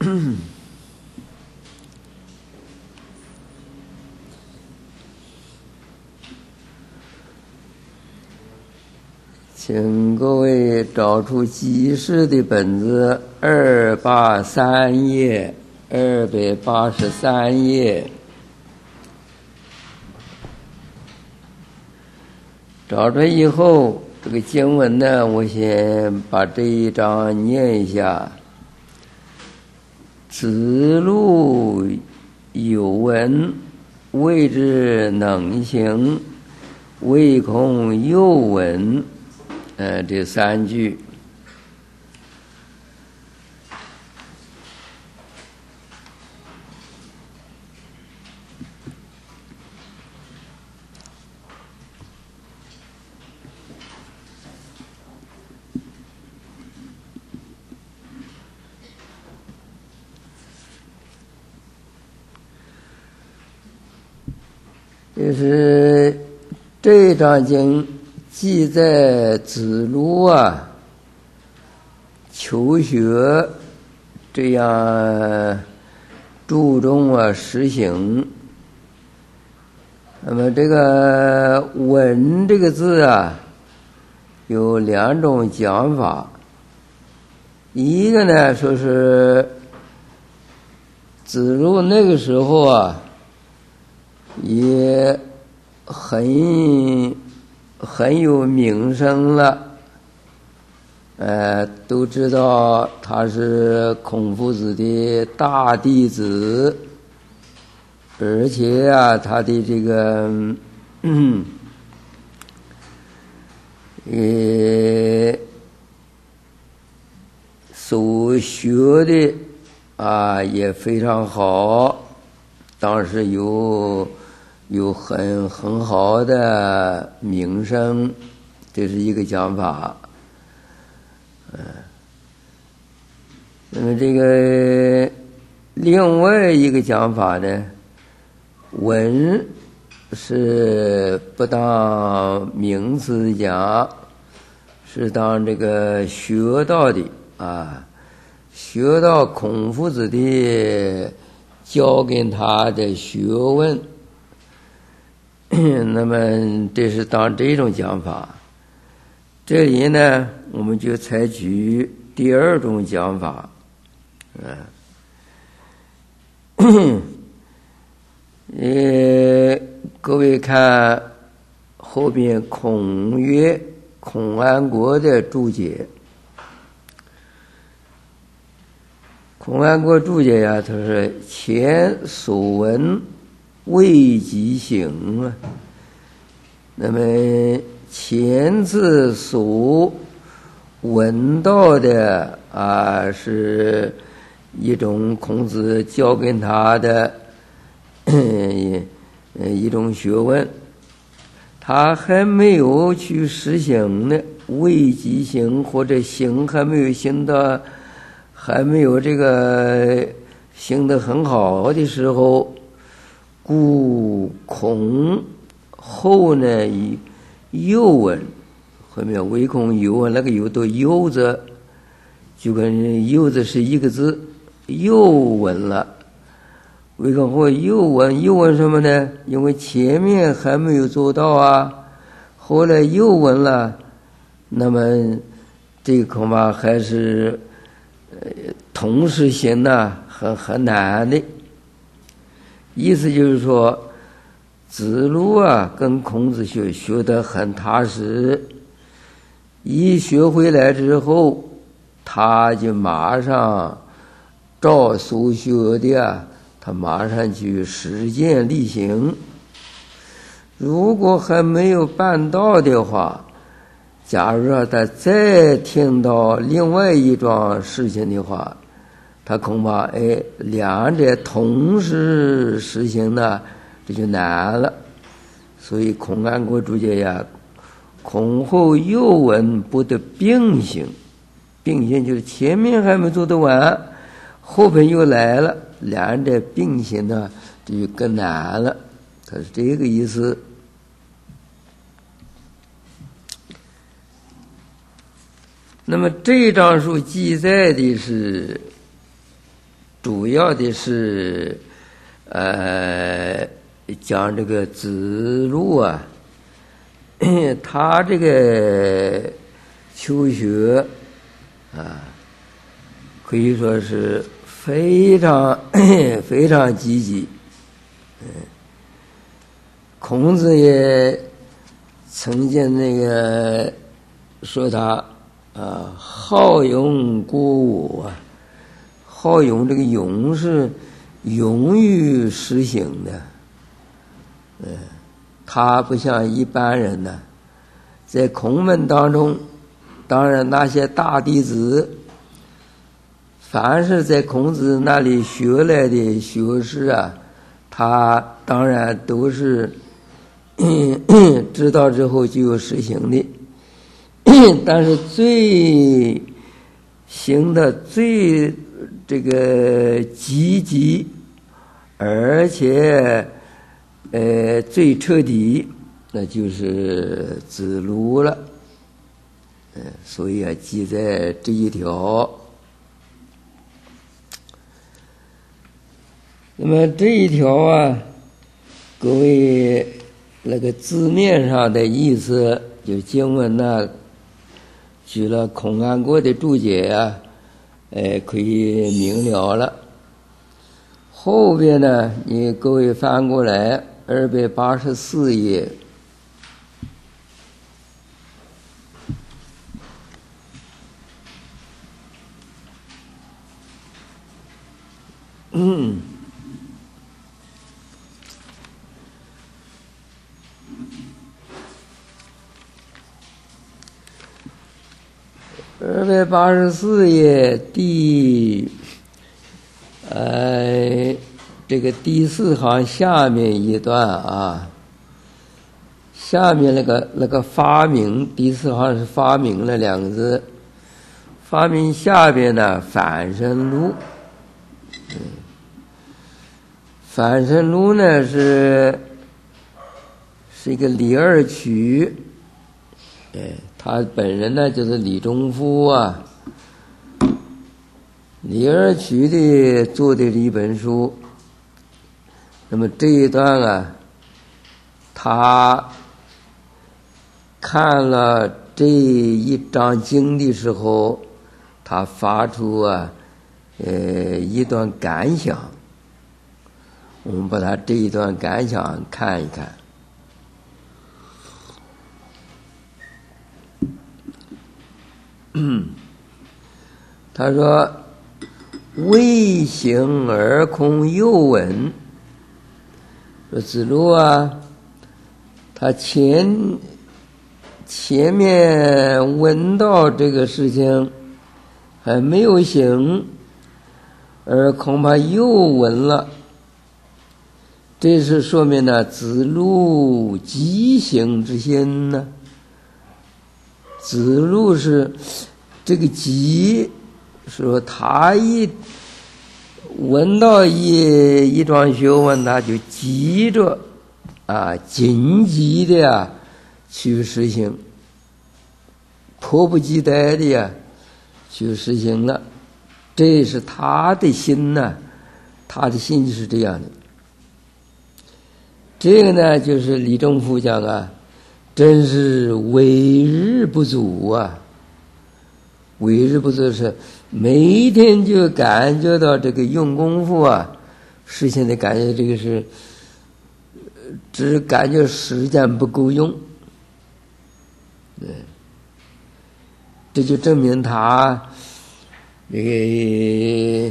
请各位找出记事的本子283页，283页。找出以后，这个经文呢，我先把这一章念一下。子路有闻，谓之能行，唯恐又闻。这3句。就是这章经记载子路求学这样注重实行。那么这个闻这个字有2种讲法。一个呢，说是子路那个时候也很有名声了，都知道他是孔夫子的大弟子，而且他的这个所学的也非常好，当时有很好的名声，这是一个讲法。那么这个另外一个讲法呢，闻是不当名词讲，是当这个学到的学到孔夫子的教给他的学问。那么这是当这种讲法。这里呢，我们就采取第2种讲法。各位看后边孔安国的注解。孔安国注解他说前所闻未及行。那么前次所闻到的是一种孔子教给他的一种学问，他还没有去实行呢，未及行，或者行还没有行到，还没有这个行得很好的时候，故恐后呢又闻，后面唯恐又闻，那个又都又字，就跟又字是一个字，又闻了。为什么会又闻什么呢？因为前面还没有做到后来又闻了，那么这个恐怕还是同时行很难的。意思就是说，子路跟孔子学得很踏实，一学回来之后，他就马上照所学的他马上去实践力行。如果还没有办到的话，假如他再听到另外一桩事情的话，他恐怕两者同时实行呢，这就难了。所以孔安国注解孔后又闻不得并行。并行就是前面还没做得完，后边又来了，两者并行呢，这就更难了。他是这个意思。那么这章书记载的是主要的是讲这个子路啊，他这个求学啊，可以说是非常非常积极。孔子也曾经那个说他好勇鼓舞啊，好勇，这个勇是勇于实行的。他不像一般人呢，在孔门当中，当然那些大弟子，凡是在孔子那里学来的学识啊，他当然都是知道之后就有实行的。但是行的最这个积极，而且最彻底，那就是子路了。所以记在这一条。那么这一条啊，各位那个字面上的意思，就经文呢举了孔安国的注解啊，可以明了了。后边呢，你各位翻过来284页。284页这个第4行下面一段啊，下面那个发明，第4行是发明了2个字，发明下边呢反身路。反身路呢是一个李二曲，他本人呢就是李中夫啊。李二曲的做的一本书，那么这一段啊，他看了这一章经的时候，他发出一段感想。我们把他这一段感想看一看。他说：“未行而空又闻。”说子路啊，他前面闻到这个事情还没有行，而恐怕又闻了。这是说明呢，子路急行之心呢。子路是这个急，说他一闻到一桩学问，他就急着紧急的去实行，迫不及待的去实行了。这是他的心呢，他的心是这样的。这个呢，就是李政夫讲啊，真是为日不足啊。为日不足是每一天就感觉到这个用功夫啊，实现的感觉，这个是只感觉时间不够用。对，这就证明他这个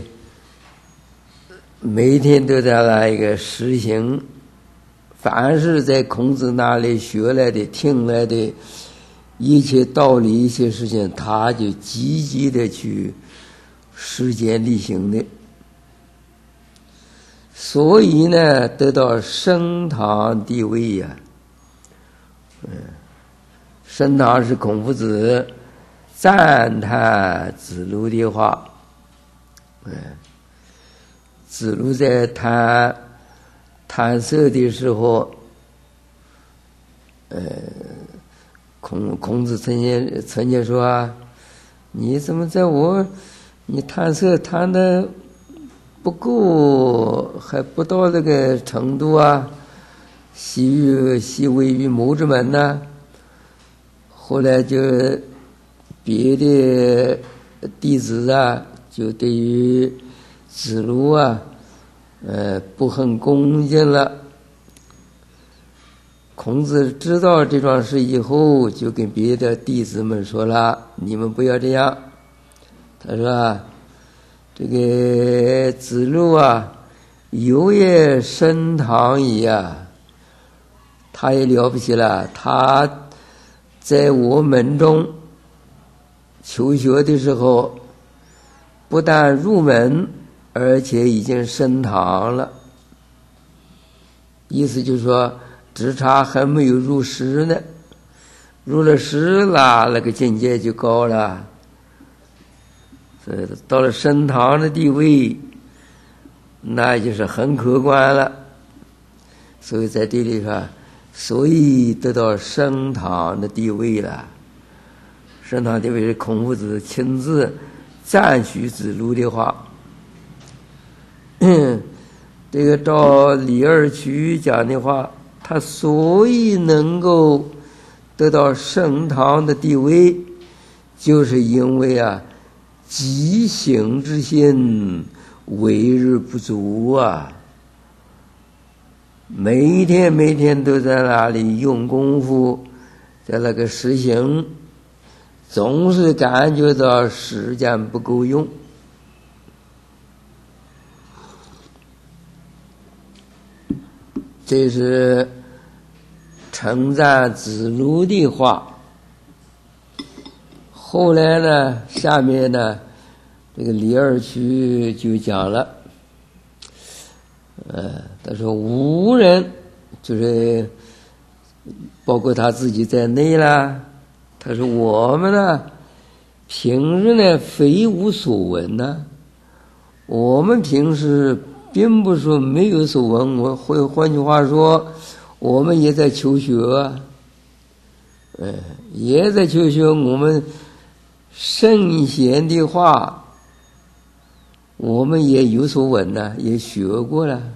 每天都在那一个实行。凡是在孔子那里学来的、听来的一切道理、一切事情，他就积极的去实践力行的。所以呢，得到升堂地位呀。升堂是孔夫子赞叹子路的话。子路在谈色的时候，孔子曾经说啊，你怎么你谈色谈的不够，还不到那个程度啊，习位于某之门呢。后来就别的弟子啊，就对于子路啊，不很恭敬了。孔子知道这桩事以后，就跟别的弟子们说了：“你们不要这样。”他说啊，这个子路啊，有也升堂矣啊，他也了不起了。他在我门中求学的时候，不但入门，而且已经升堂了。意思就是说，只差还没有入师呢，入了师了，那个境界就高了。到了升堂的地位，那就是很可观了。所以在这里说，所以得到升堂的地位了。升堂地位是孔夫子亲自赞许子路的话。这个照李二曲讲的话，他所以能够得到升堂的地位，就是因为啊，积行之心为日不足啊。每天都在那里用功夫，在那个实行，总是感觉到时间不够用。这是称赞子路的话。后来呢，下面呢，这个李二曲就讲了，他说无人，就是包括他自己在内啦。他说我们呢，平日呢非无所闻呢，我们平时并不是说没有所闻，换句话说，我们也在求学，也在求学。我们圣贤的话，我们也有所闻呢，也学过了。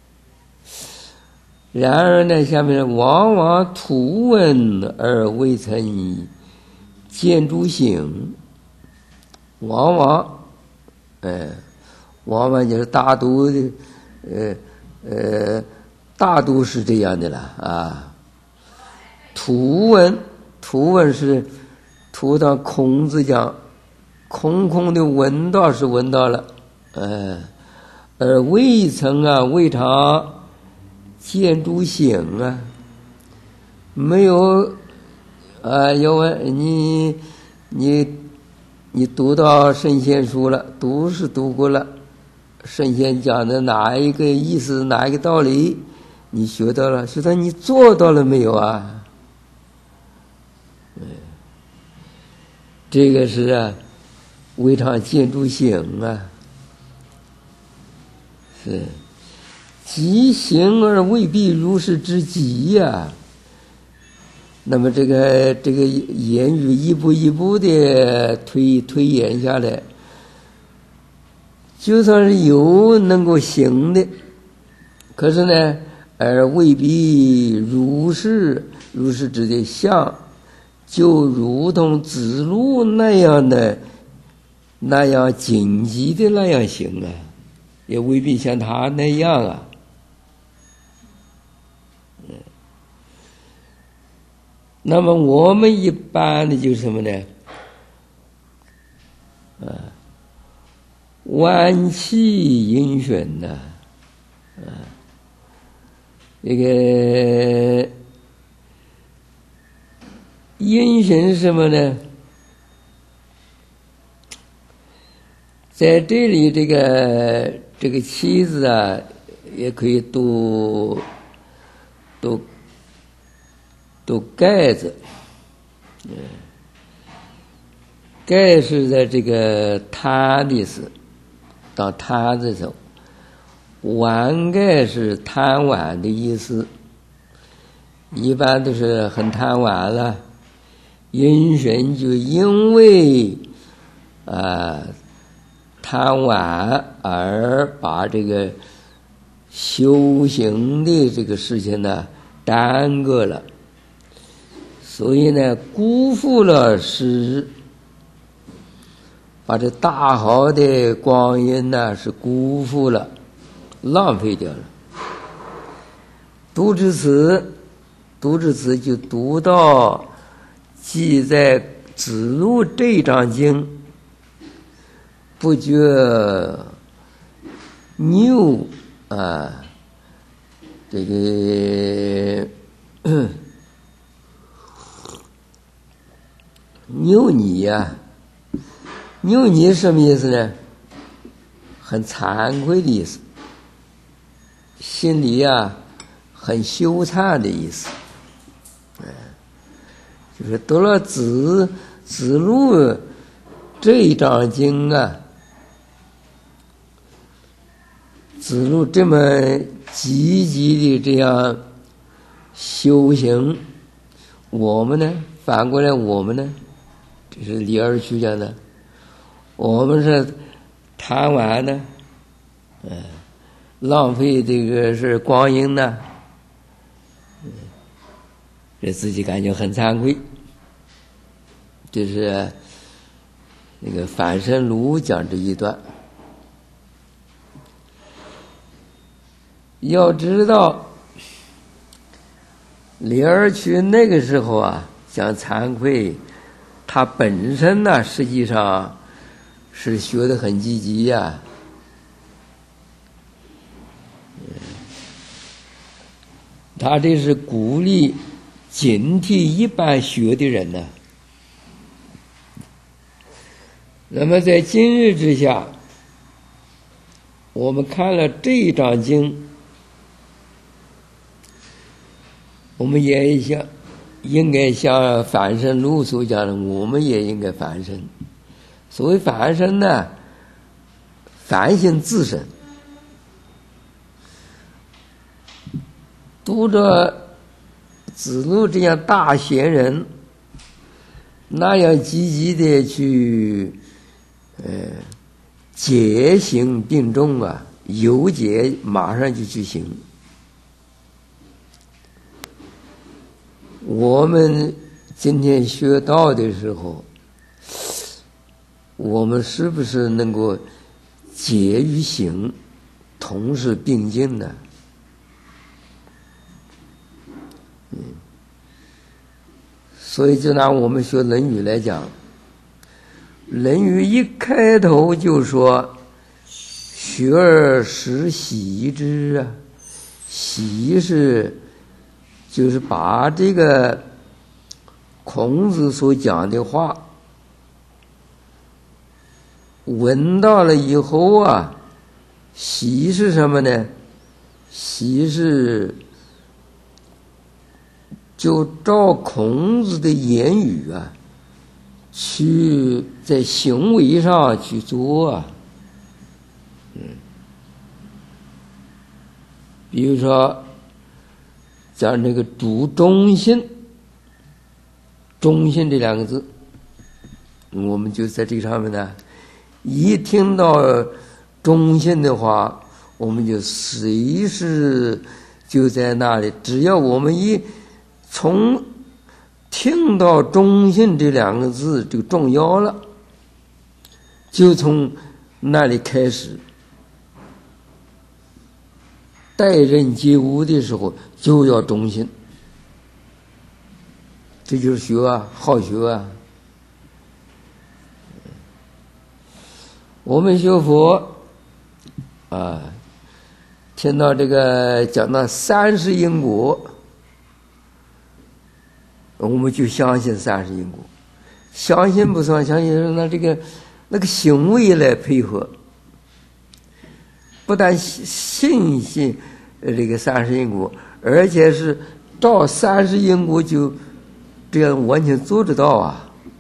然而呢，下面往往图闻而未曾见诸行，往往就是大都的，大都是这样的了啊。图闻是图到孔子讲，空的闻道是闻到了，而未尝见诸行啊，没有啊。要问你读到圣贤书了，读过了，圣贤讲的哪一个意思，哪一个道理，你学到了，学到你做到了没有啊？这个是啊，未尝见诸行啊，是即行而未必如是之极呀。那么这个言语一步一步的推演下来，就算是有能够行的，可是呢，而未必如是指的像，就如同子路那样紧急的那样行啊，也未必像他那样啊。那么我们一般的就是什么呢？弯气阴选呐，这个阴选是什么呢？在这里这个妻子啊，也可以读盖子，盖是在这个贪的意思，当贪字头，玩盖是贪玩的意思，一般都是很贪玩了。阴神就因为贪玩而把这个修行的这个事情呢耽搁了，所以呢辜负了是把这大好的光阴呢是辜负了，浪费掉了。读至此就读到记在子路这章经，不觉牛这个牛你呀，牛你什么意思呢？很惭愧的意思，心里很羞惭的意思。就是读了子路这一章经子路这么积极的这样修行，我们呢，反过来我们呢，这是李二曲讲的，我们是贪玩呢，浪费这个是光阴呢，这自己感觉很惭愧。这是那个樊胜庐讲这一段。要知道李二曲那个时候讲惭愧，他本身呢实际上是学得很积极他这是鼓励警惕一般学的人呢。那么在今日之下，我们看了这一章经，我们也应该像樊胜庐所讲的，我们也应该反省。所谓反省呢，反省自身。读着子路这样大贤人那样积极的去解行并重有解马上就去行。我们今天学道的时候，我们是不是能够解与行同时并进呢？所以就拿我们学《论语》来讲，《论语》一开头就说学而时习之习就是把这个孔子所讲的话闻到了以后习是什么呢？习是就照孔子的言语去在行为上去做比如说讲这个主忠信，忠信这两个字，我们就在这上面呢，一听到忠信的话，我们就随时就在那里，只要我们一从听到忠信这两个字就重要了，就从那里开始，待人接物的时候就要忠信，这就是学好学我们学佛听到这个讲到30因果，我们就相信30因果，相信不算相信，那个行为来配合，不但信这个30因果，而且是照30因果就这样完全做得到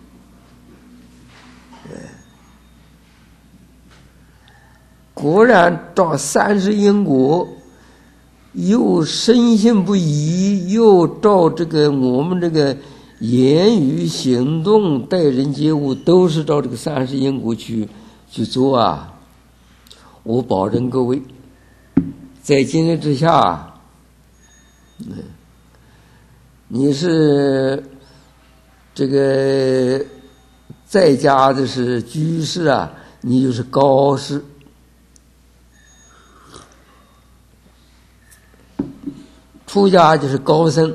果然照30因果，又深信不疑，又照这个我们这个言语行动待人接物都是照这个30因果去做我保证各位，在今日之下，你是这个在家的是居士啊，你就是高士。出家就是高僧，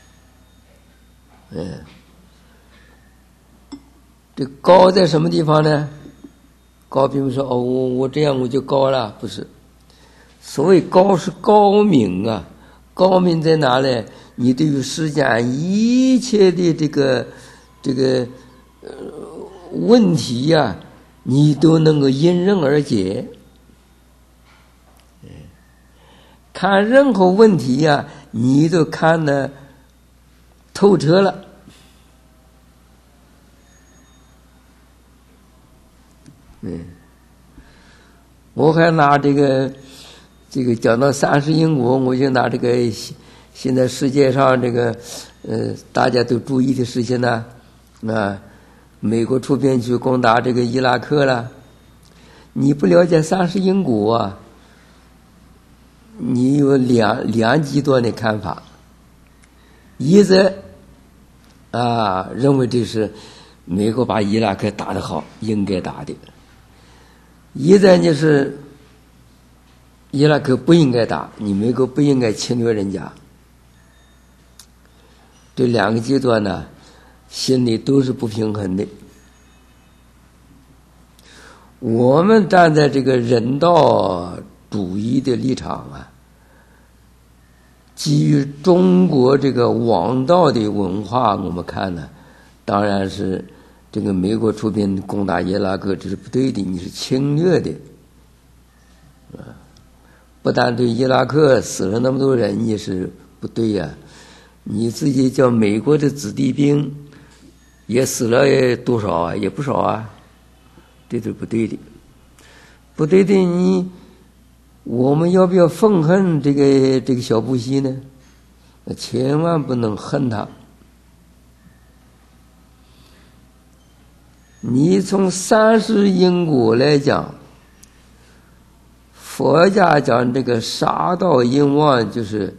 这高在什么地方呢？高并不是说我这样我就高了，不是。所谓高是高明啊，高明在哪里？你对于世间一切的这个问题呀，你都能够迎刃而解。看任何问题呀，你都看得透彻了。我还拿这个讲到30因果，我就拿这个现在世界上这个大家都注意的事情呢，美国出兵去攻打这个伊拉克了，你不了解30因果啊，你有两极端的看法，一则认为这是美国把伊拉克打得好，应该打的；一则就是伊拉克不应该打，你美国不应该侵略人家。这两个极端呢，心里都是不平衡的。我们站在这个人道主义的立场啊，基于中国这个王道的文化，我们看呢，当然是这个美国出兵攻打伊拉克，这是不对的，你是侵略的，不但对伊拉克死了那么多人，也是不对呀。你自己叫美国的子弟兵也死了多少啊？也不少啊，这是不对的，不对的。我们要不要愤恨这个小布希呢？千万不能恨他。你从30因果来讲，佛家讲这个杀盗淫妄，就是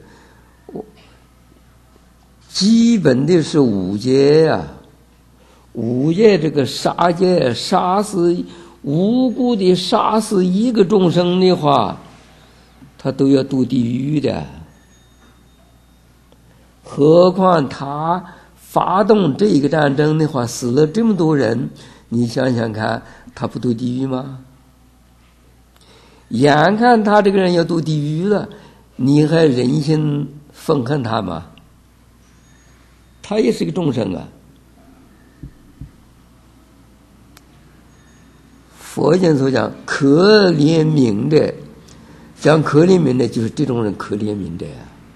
基本的是5戒呀。5戒这个杀戒，杀死无辜的杀死一个众生的话，他都要堕地狱的。何况他发动这个战争的话，死了这么多人，你想想看，他不堕地狱吗？眼看他这个人要堕地狱了，你还忍心愤恨他吗？他也是个众生啊。佛经所讲可怜悯的，讲可怜悯的就是这种人可怜悯的呀。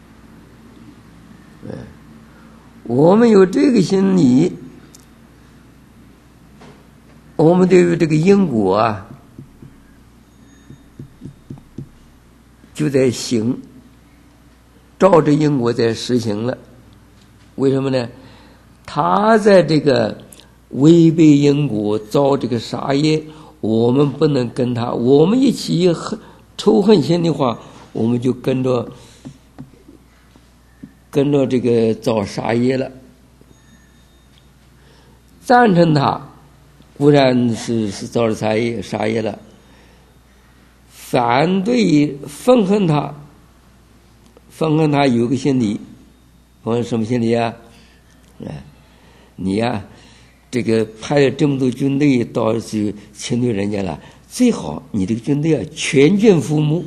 我们有这个心理，我们对于这个因果啊，就在行，照着因果在实行了。为什么呢？他在这个违背因果造这个杀业，我们不能跟他，我们一起仇恨心的话，我们就跟着这个造杀业了。赞成他固然是造了杀业了，反对愤恨他有个心理，什么心理啊？你呀，这个派了这么多军队到去侵略人家了，最好你这个军队啊全军覆没。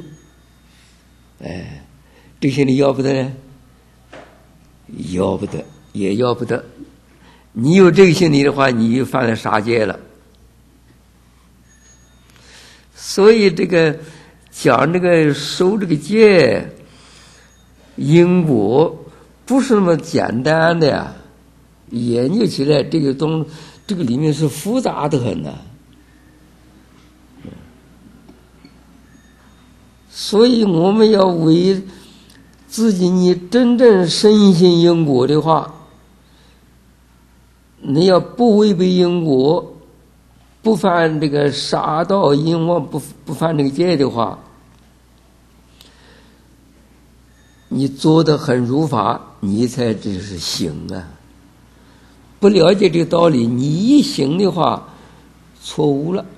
这个心理要不得呢？要不得，也要不得。你有这个心理的话，你就犯了杀戒了。所以这个讲这个守这个戒因果不是那么简单的呀，研究起来这个里面是复杂的很呐。所以我们要为自己你真正深信因果的话，你要不违背因果， 不犯这个杀盗淫妄，不犯这个戒的话，你做得很如法，你才这是行啊。不了解这个道理，你一行的话，错误了。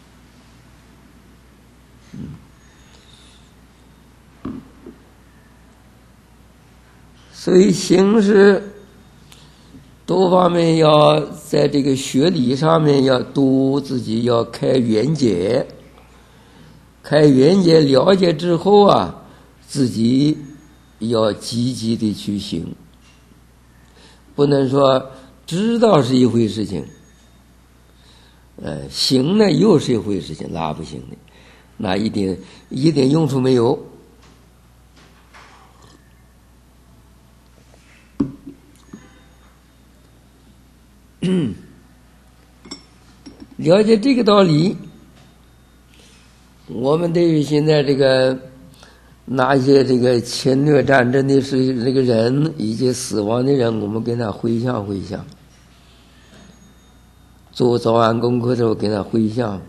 所以行是多方面要在这个学理上面要多自己要开圆解，开圆解了解之后啊，自己要积极的去行，不能说知道是一回事情，行呢又是一回事情，那不行的，那一点用处没有。了解这个道理，我们对于现在这个那些这个侵略战争的是这个人以及死亡的人，我们跟他回想回想，做早晚功课的时候跟他回想，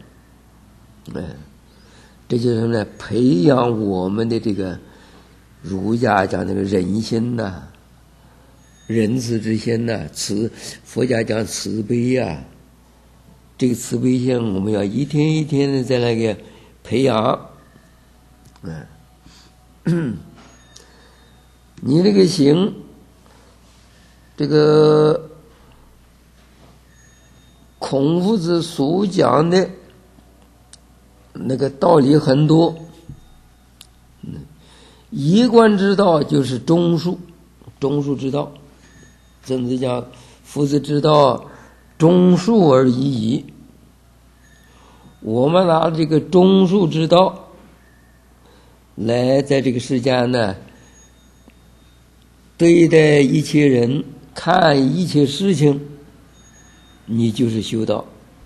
这就是呢培养我们的这个儒家讲那个人心呐、仁慈之心呐、佛家讲慈悲呀、这个慈悲心我们要一天一天的在那个培养。你这个行，这个孔夫子所讲的那个道理很多，一贯之道就是中恕之道。甚至讲夫子之道中恕而已矣。我们拿这个中恕之道来在这个世间呢，对待一切人，看一切事情，你就是修道。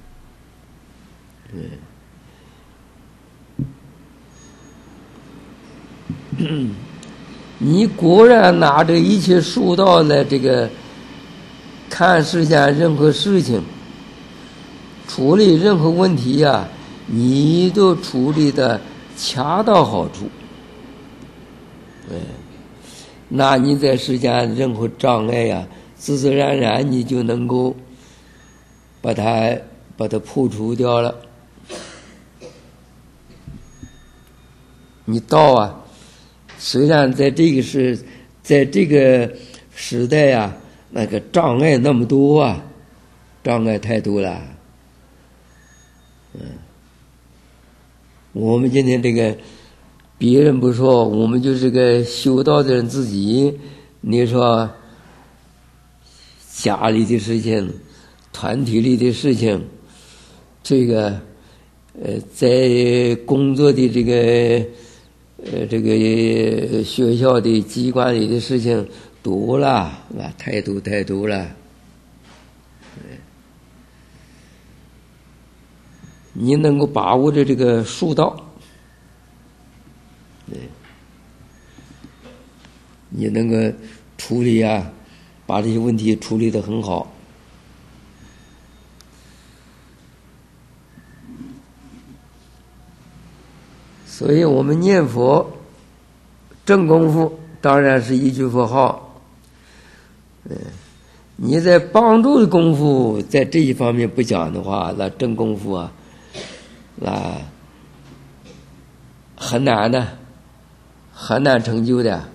你果然拿着一切术道来这个看世间任何事情，处理任何问题呀，你都处理的恰到好处。那你在世间任何障碍呀，自自然然你就能够把它破除掉了。你道啊，虽然在这个时代啊，那个障碍那么多啊，障碍太多了。我们今天这个别人不说，我们就是个修道的人自己，你说家里的事情，团体里的事情，这个在工作的这个学校的机关里的事情多了，太多了。你能够把握着这个术道，你能够处理啊，把这些问题处理得很好。所以我们念佛正功夫当然是一句佛号，你在帮助的功夫在这一方面不讲的话，那正功夫啊，那很难的，很难成就的。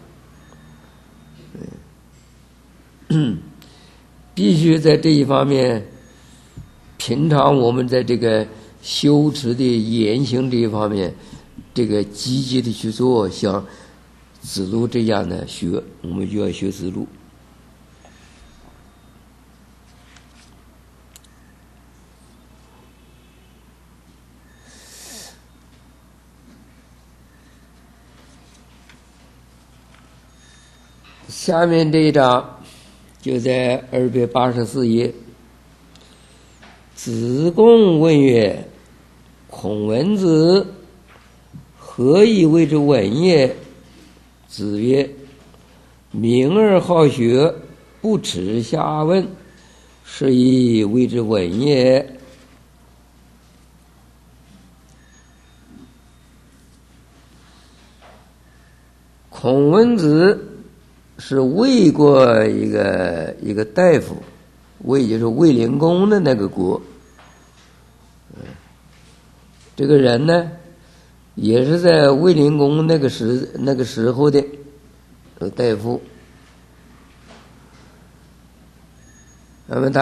必须在这一方面，平常我们在这个修持的言行这一方面，这个积极的去做，像子路这样的学，我们就要学子路。下面这一章就在284页。子贡问曰：孔文子何以谓之文也？子曰：明而好学，不耻下问，是以谓之文也。 孔文子是魏国一个大夫，魏就是卫灵公的那个国。这个人呢，也是在卫灵公那个时候的大夫。那么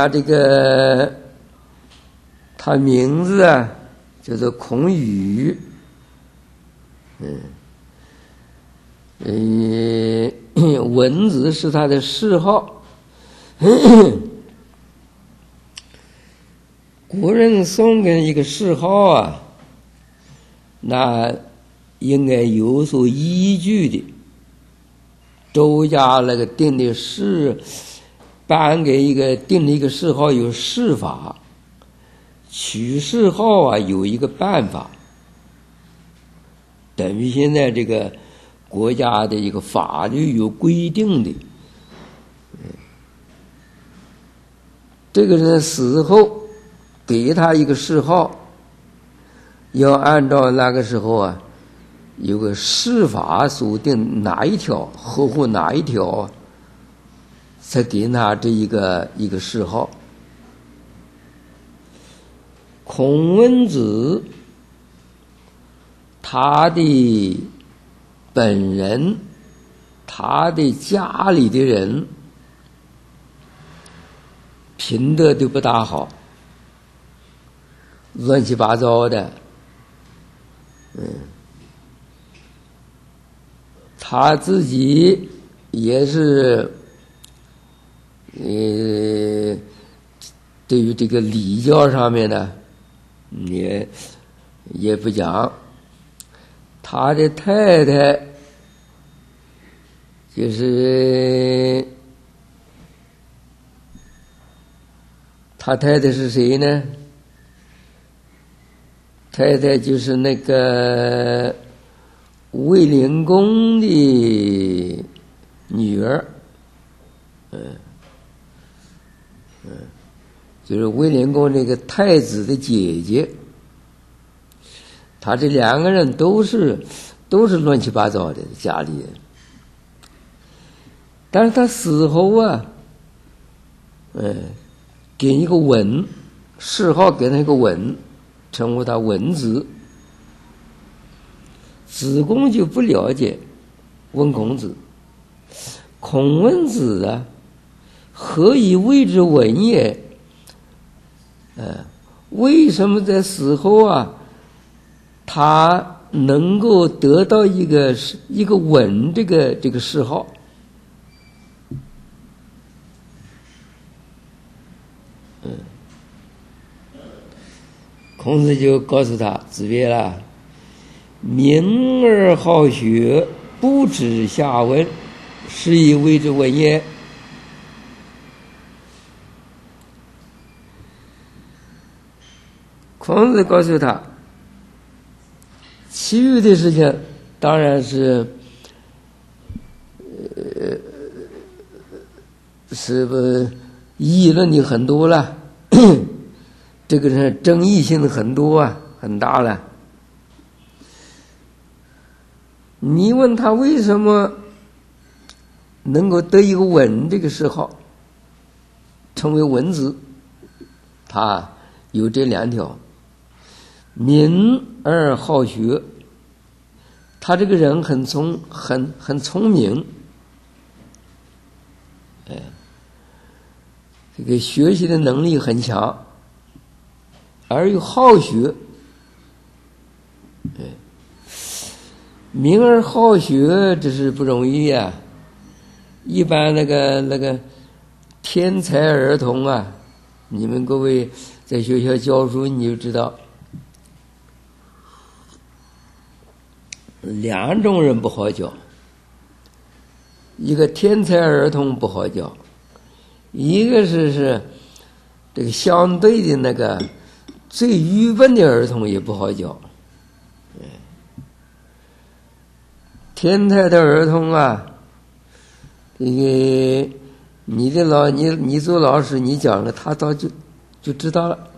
他名字啊叫做孔宇，文子是他的谥号。国人送给一个谥号啊，那应该有所依据的。周家那个定的定了一个谥号有谥法，取谥号啊有一个办法，等于现在这个国家的一个法律有规定的。这个人死后给他一个谥号，要按照那个时候啊有个谥法所定哪一条合乎哪一条，才给他这一个谥号。孔文子他的本人，他的家里的人品德都不大好，乱七八糟的。他自己也是对于这个礼教上面呢也不讲。他的太太就是他太太是谁呢？太太就是那个卫灵公的女儿，就是卫灵公那个太子的姐姐。他这两个人都是乱七八糟的家里人，但是他死后啊，给一个文，谥号给他一个文，称呼他文子。子贡就不了解，问孔子：“孔文子啊，何以谓之文也？为什么在死后啊，他能够得到一个文这个谥号？”孔子就告诉他：“子别了，明而好学，不知下文，是以谓之文也。”孔子告诉他，其余的事情当然是是不议论的很多了，这个人争议性很多啊，很大了。你问他为什么能够得一个文这个谥号，成为文子，他有这两条：敏而好学，他这个人很聪明，这个学习的能力很强，而又好学。敏而好学，这是不容易啊。一般那个天才儿童啊，你们各位在学校教书你就知道，两种人不好教。一个天才儿童不好教，一个是这个相对的那个最愚笨的儿童也不好教。天才的儿童啊，这个你做老师，你讲了，他早就知道了，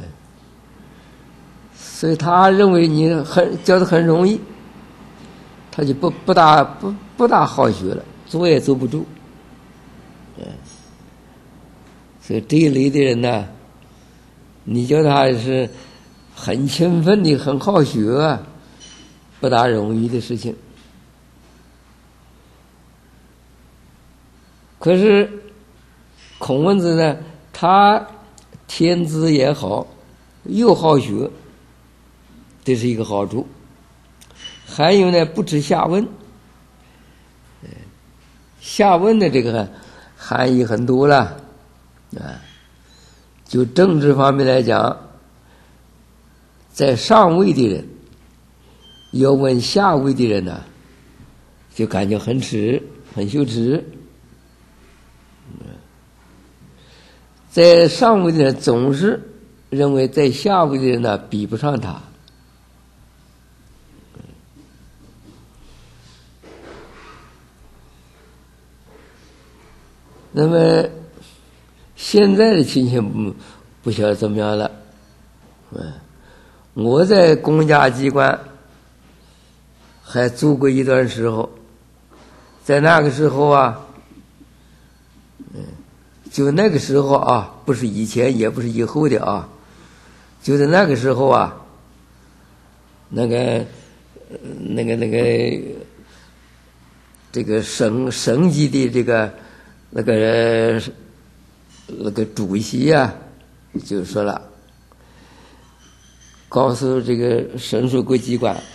所以他认为你教的很容易， 他就不大好学了，坐也坐不住。所以这一类的人呢，你叫他是很勤奋的、很好学啊，不大容易的事情。可是孔文子呢，他天资也好，又好学，这是一个好处。还有呢，不知下问。下问的这个含义很多了啊。就政治方面来讲，在上位的人要问下位的人呢，就感觉很耻，很羞耻。在上位的人总是认为在下位的人呢比不上他。那么现在的情形不晓得怎么样了。我在公家机关还做过一段时候，在那个时候啊，就那个时候啊，不是以前也不是以后的啊，就在那个时候啊，那个这个省级的这个那个主席啊，就说了，告诉这个省属国机关，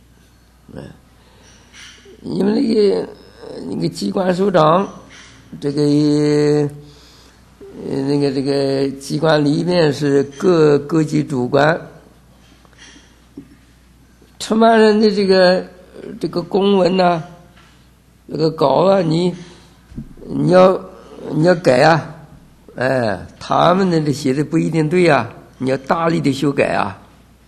因为那个机关首长，这个机关里面是各级主管，承办人的这个公文呐，这个稿啊，你要改啊。他们的写的不一定对呀，你要大力的修改啊。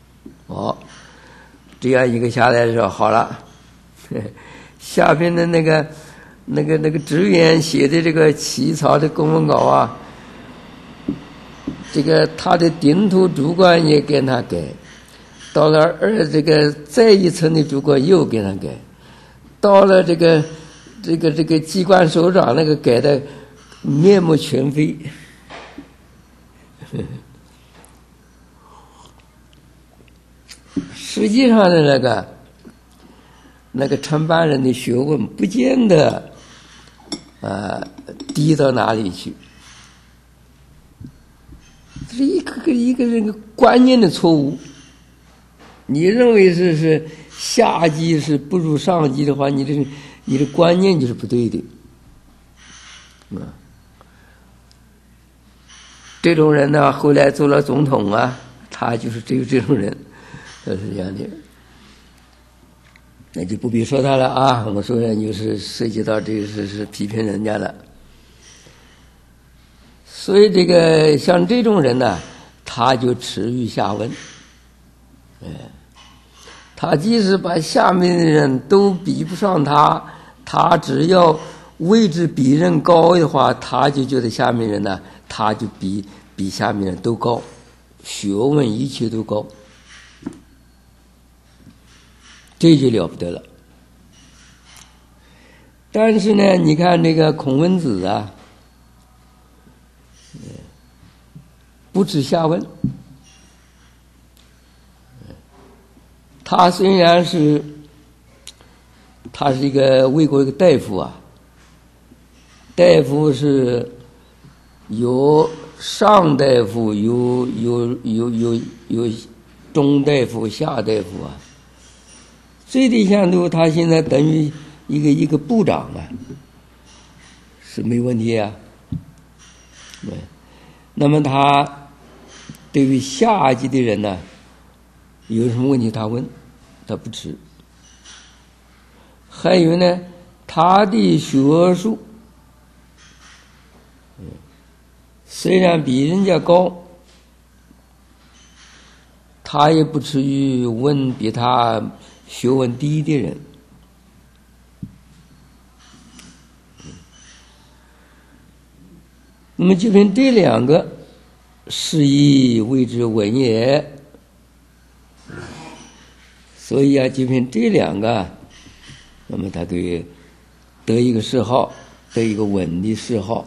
这样一个下来的时候好了，下边的那个职员写的这个起草的公文稿啊，这个他的顶头主管也给他改，到了这个再一层的主管又给他改，到了这个机关首长那个改的面目全非。实际上的那个承办人的学问不见得低到哪里去，这是一个这个观念的错误。你认为是下级是不如上级的话，你的观念就是不对的。这种人呢，后来做了总统啊，他就是只有这种人，都是这样的。那就不必说他了啊，我说的就是涉及到这个是批评人家了。所以这个像这种人呢，他就耻于下问。他即使把下面的人都比不上他只要位置比人高的话，他就觉得下面人呢，他就比下面人都高，学问一切都高，这就了不得了。但是呢，你看这个孔文子啊，不知下问。他虽然他是一个魏国一个大夫啊，大夫是有上大夫，有中大夫、下大夫啊。最低限度他现在等于一个部长啊，是没问题啊。那么他对于下级的人呢，有什么问题他问，他不吃。还有呢，他的学术虽然比人家高，他也不至于问比他学问低的人。那么就凭这两个，是以谓之文也。所以啊，就凭这两个， 那么他可以得一个嗜好，得一个稳的嗜好。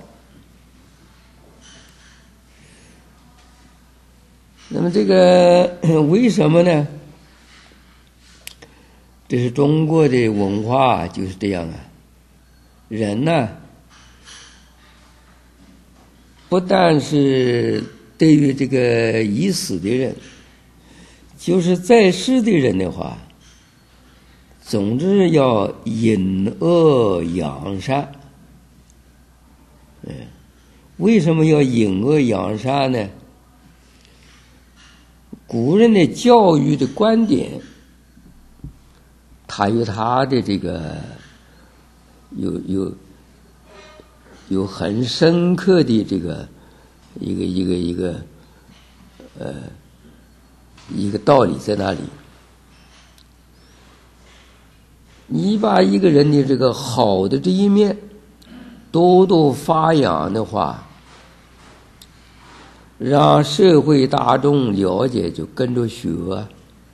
那么这个为什么呢？这是中国的文化就是这样啊。人呢，不但是对于这个已死的人，就是在世的人的话，总之要隐恶扬善。为什么要隐恶扬善呢？古人的教育的观点，他有他的这个有很深刻的这个一个道理在那里。你把一个人的这个好的这一面多多发扬的话，让社会大众了解，就跟着学啊。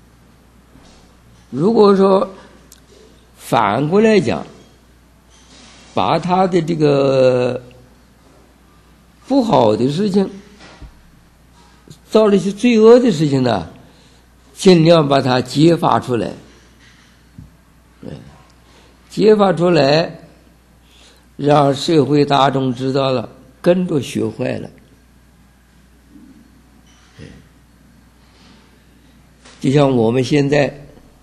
如果说反过来讲，把他的这个不好的事情，造了一些罪恶的事情呢，尽量把它揭发出来，揭发出来，让社会大众知道了，跟着学坏了。就像我们现在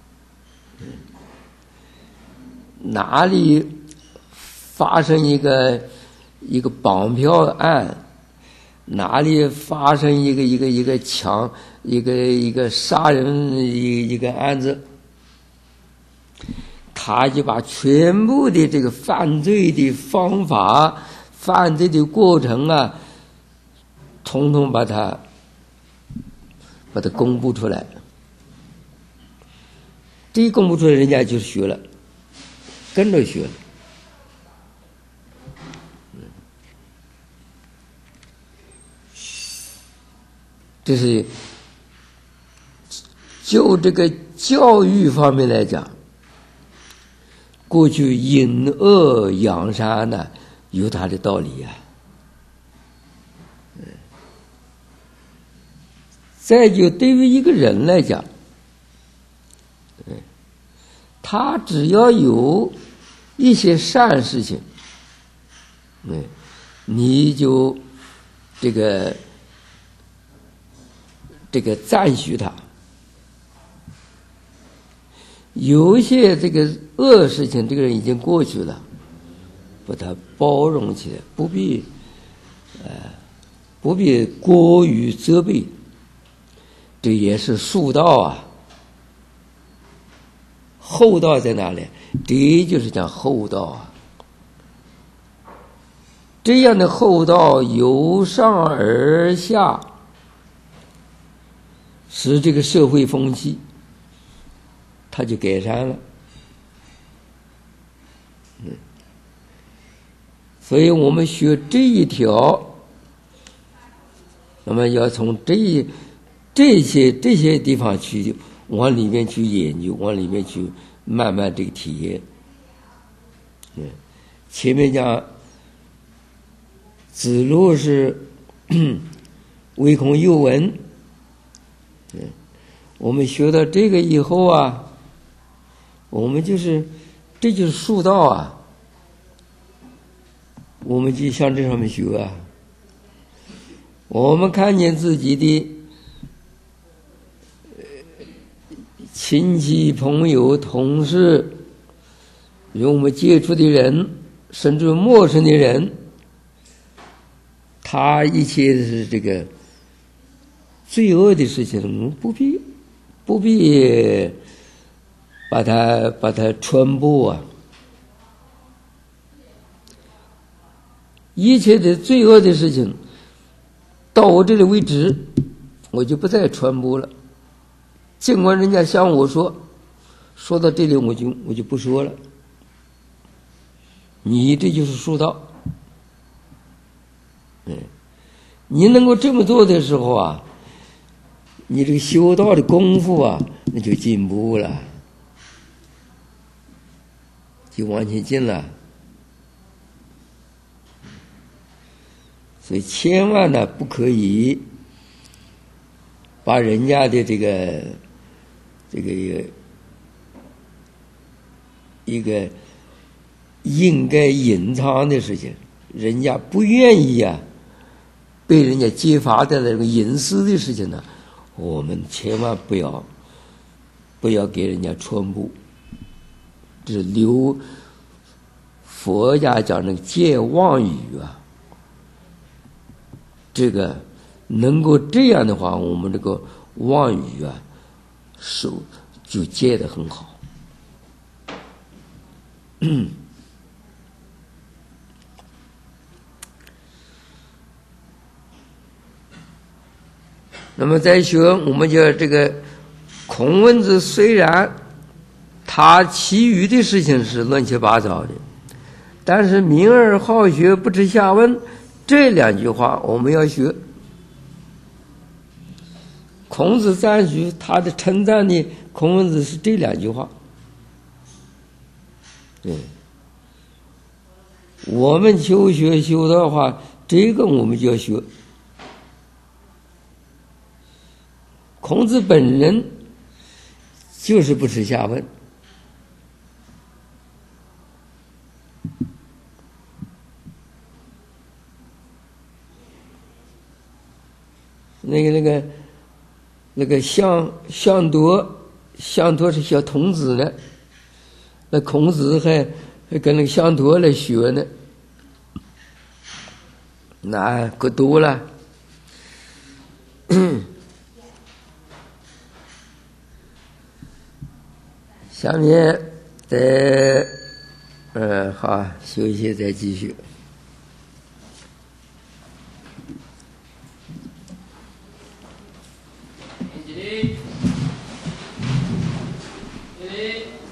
哪里发生一个绑票案，哪里发生一个抢一个杀人一个案子，他就把全部的这个犯罪的方法、犯罪的过程啊，统统把它公布出来。这一公布出来，人家就学了，跟着学了。这是就这个教育方面来讲，过去隐恶扬善呢，有它的道理呀。再就对于一个人来讲，他只要有一些善事情，你就这个赞许他；有一些这个恶事情，这个人已经过去了，把它包容起来，不必过于责备。这也是恕道啊。厚道在哪里？这就是讲厚道啊。这样的厚道由上而下，使这个社会风气它就改善了。所以我们学这一条，那么要从这些地方去往里面去研究，往里面去慢慢这个体验。前面讲子路是唯恐有闻，我们学到这个以后啊，我们这就是恕道啊，我们就向这上面学啊。我们看见自己的亲戚朋友同事，与我们接触的人，甚至陌生的人，他一切是这个罪恶的事情，不必把它传播啊。一切的罪恶的事情到我这里为止，我就不再传播了。尽管人家向我说到这里，我就不说了。你这就是恕道。你能够这么做的时候啊，你这个修道的功夫啊，那就进步了。 就往前进了。所以千万呢不可以把人家的这个一个应该隐藏的事情，人家不愿意啊被人家揭发的那个隐私的事情呢，我们千万不要给人家传播。这是佛家讲那个戒妄语啊，这个能够这样的话，我们这个妄语啊就戒得很好。那么再说，我们就这个孔文子，虽然他其余的事情是乱七八糟的，但是民而好学，不知下问，这两句话我们要学。孔子赞许他的称赞的孔文子是这两句话。对，我们求学修的话，这个我们就要学。孔子本人就是不耻下问，那个向陀是小童子呢，那孔子还跟那个向陀来学呢，那可多了。下面再好，休息再继续。 起立，起立。